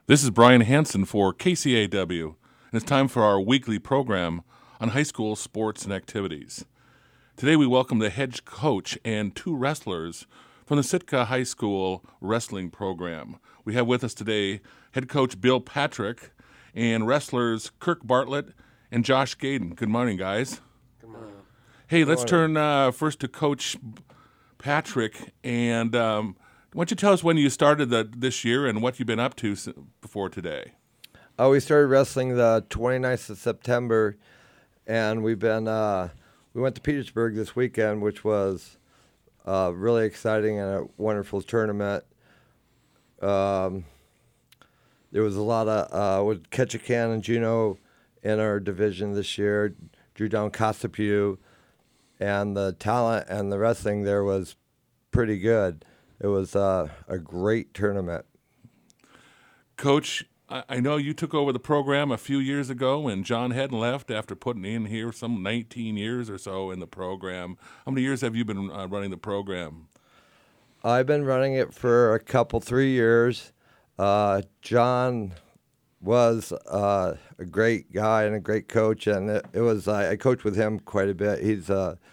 This is Brian Hansen for KCAW, and it's time for our weekly program on high school sports and activities. Today we welcome the head coach and two wrestlers from the Sitka High School wrestling program. We have with us today head coach Bill Patrick and wrestlers Kirk Bartlett and Josh Gaden. Good morning, guys. Good morning. Hey, let's turn first to Coach Patrick, and why don't you tell us when you started this year and what you've been up to before today? We started wrestling the 29th of September, and we went to Petersburg this weekend, which was really exciting and a wonderful tournament. There was a lot of with Ketchikan and Juneau in our division this year, drew down Kotzebue, and the talent and the wrestling there was pretty good. It was a great tournament. Coach, I know you took over the program a few years ago when John Hedden left after putting in here some 19 years or so in the program. How many years have you been running the program? I've been running it for 3 years. John was a great guy and a great coach, and it was I coached with him quite a bit. He's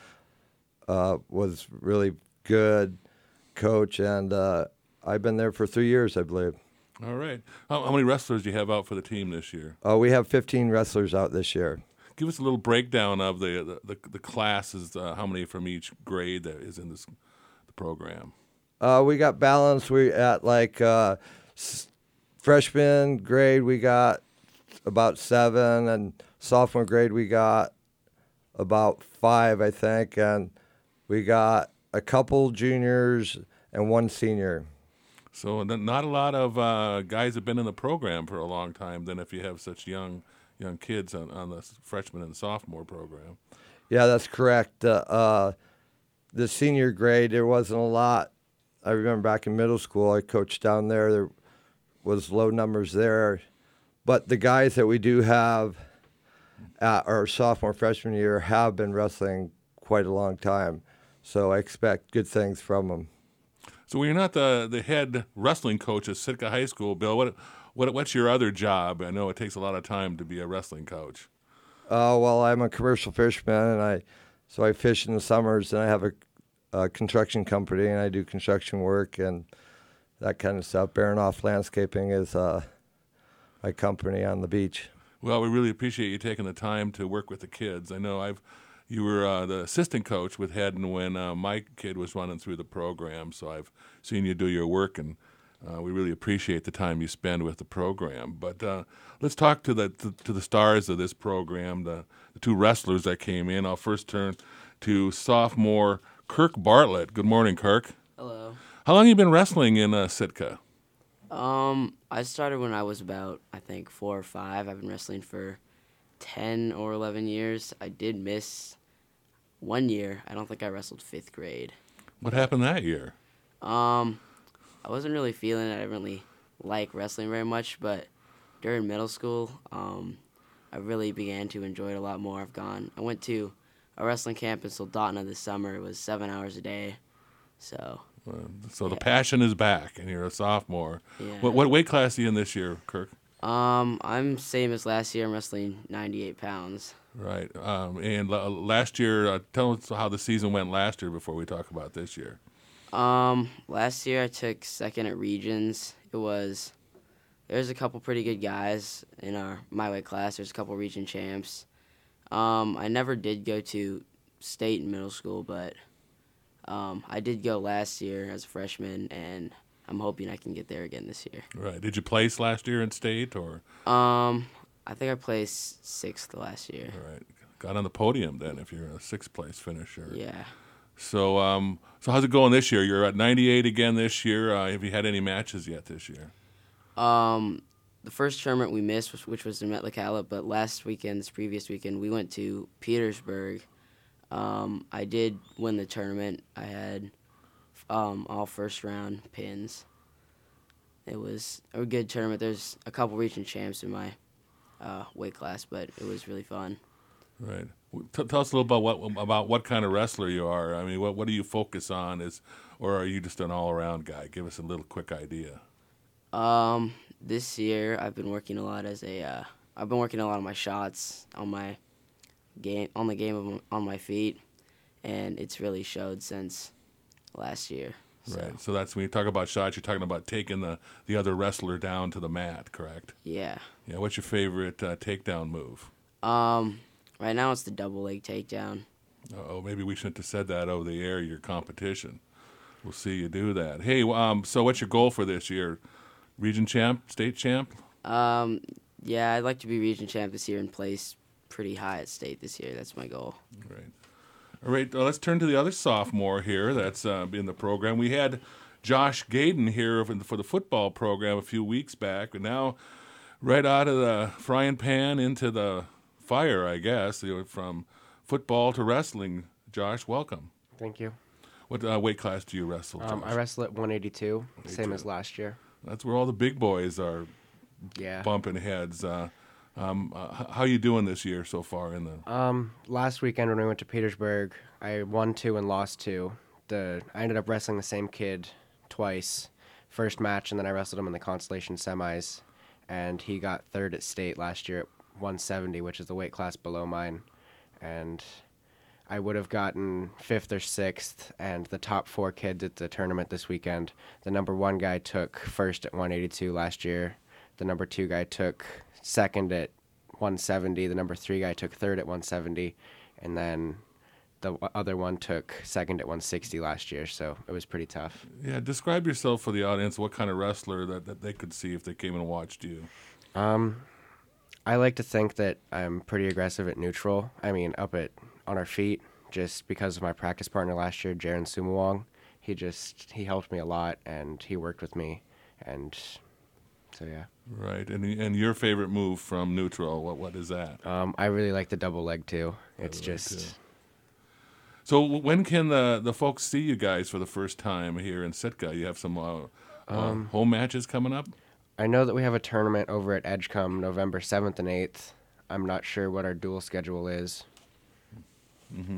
was really good coach, and I've been there for 3 years, I believe. All right. How many wrestlers do you have out for the team this year? We have 15 wrestlers out this year. Give us a little breakdown of the classes, how many from each grade that is in the program. We got balanced. We at freshman grade we got about 7, and sophomore grade we got about 5, I think, and we got a couple juniors and 1 senior. So not a lot of guys have been in the program for a long time then if you have such young kids on the freshman and sophomore program. Yeah, that's correct. The senior grade, there wasn't a lot. I remember back in middle school, I coached down there. There was low numbers there. But the guys that we do have at our sophomore, freshman year have been wrestling quite a long time. So I expect good things from them. So when you're not the head wrestling coach at Sitka High School, Bill, what's your other job? I know it takes a lot of time to be a wrestling coach. Well, I'm a commercial fisherman, and I fish in the summers, and I have a construction company, and I do construction work and that kind of stuff. Baranoff Landscaping is my company on the beach. Well, we really appreciate you taking the time to work with the kids. I know you were the assistant coach with Hedden when my kid was running through the program, so I've seen you do your work, and we really appreciate the time you spend with the program. But let's talk to the stars of this program, the two wrestlers that came in. I'll first turn to sophomore Kirk Bartlett. Good morning, Kirk. Hello. How long have you been wrestling in Sitka? I started when I was about, I think, 4 or 5. I've been wrestling for 10 or 11 years. I did miss 1 year. I don't think I wrestled 5th grade. What happened that year? I wasn't really feeling it. I didn't really like wrestling very much, but during middle school, I really began to enjoy it a lot more. I went to a wrestling camp in Soldotna this summer. It was 7 hours a day, so... So the passion is back, and you're a sophomore. Yeah. What weight class are you in this year, Kirk? I'm same as last year. I'm wrestling 98 pounds. Right. And last year, tell us how the season went last year before we talk about this year. Last year I took 2nd at regions. There's a couple pretty good guys in my weight class. There's a couple region champs. I never did go to state in middle school, but I did go last year as a freshman, and I'm hoping I can get there again this year. Right. Did you place last year in state, or? I think I placed 6th last year. All right. Got on the podium then if you're a 6th place finisher. Yeah. So how's it going this year? You're at 98 again this year. Have you had any matches yet this year? The first tournament we missed, which was in Metlakatla, but this previous weekend, we went to Petersburg. I did win the tournament. I had all first-round pins. It was a good tournament. There's a couple region champs in my weight class, but it was really fun. Right. Tell us a little about what kind of wrestler you are. I mean, what do you focus on? Or are you just an all-around guy? Give us a little quick idea. This year I've been working a lot I've been working a lot on my shots, on my game, on my feet, and it's really showed since last year. So, Right. So that's when you talk about shots, you're talking about taking the other wrestler down to the mat, correct? yeah. Yeah. What's your favorite takedown move? Right now it's the double leg takedown. Oh, maybe we shouldn't have said that over the air. Your competition. We'll see you do that. Hey, so what's your goal for this year? Region champ, state champ? Yeah, I'd like to be region champ this year and place pretty high at state this year. That's my goal. Right. All right, let's turn to the other sophomore here that's in the program. We had Josh Gaden here for the football program a few weeks back, and now right out of the frying pan into the fire, I guess, from football to wrestling. Josh, welcome. Thank you. What weight class do you wrestle, Josh? I wrestle at 182, same as last year. That's where all the big boys are Yeah. bumping heads. How you doing this year so far in the? Last weekend when we went to Petersburg, I won 2 and lost 2. I ended up wrestling the same kid twice. First match, and then I wrestled him in the consolation semis, and he got 3rd at state last year at 170, which is the weight class below mine. And I would have gotten 5th or 6th, and the top 4 kids at the tournament this weekend. The number 1 guy took 1st at 182 last year. The number 2 guy took 2nd at 170. The number 3 guy took 3rd at 170, and then the other one took 2nd at 160 last year. So it was pretty tough. Yeah, describe yourself for the audience. What kind of wrestler that they could see if they came and watched you? I like to think that I'm pretty aggressive at neutral. I mean, on our feet, just because of my practice partner last year, Jaron Sumawong. He helped me a lot, and he worked with me, and so yeah. Right, and your favorite move from neutral, what is that? I really like the double leg too. It's Double leg, just too. So when can the folks see you guys for the first time here in Sitka? You have some home matches coming up? I know that we have a tournament over at Edgecombe November 7th and 8th. I'm not sure what our dual schedule is. Mm-hmm.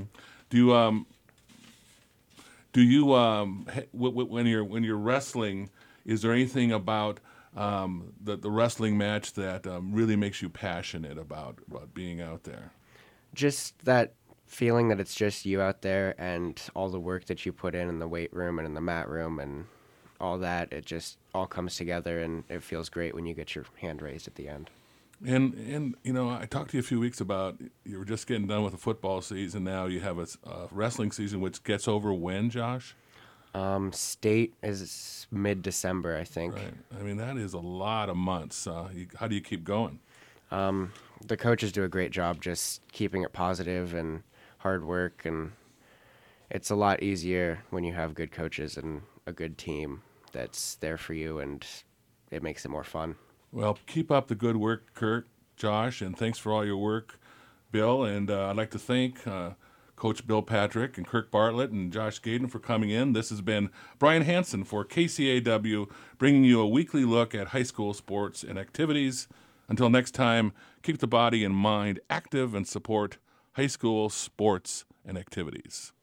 Do you when you're wrestling, is there anything about the wrestling match that really makes you passionate about being out there? Just that feeling that it's just you out there, and all the work that you put in the weight room and in the mat room and all that, it just all comes together, and it feels great when you get your hand raised at the end. And I talked to you a few weeks about you were just getting done with the football season. Now you have a wrestling season, which gets over when, Josh? State is mid-December, I think. Right. I mean, that is a lot of months. How do you keep going? The coaches do a great job just keeping it positive and hard work, and it's a lot easier when you have good coaches and a good team that's there for you, and it makes it more fun. Well, keep up the good work, Kirk, Josh, and thanks for all your work, Bill. And I'd like to thank Coach Bill Patrick and Kirk Bartlett and Josh Gaden for coming in. This has been Brian Hansen for KCAW, bringing you a weekly look at high school sports and activities. Until next time, keep the body and mind active and support high school sports and activities.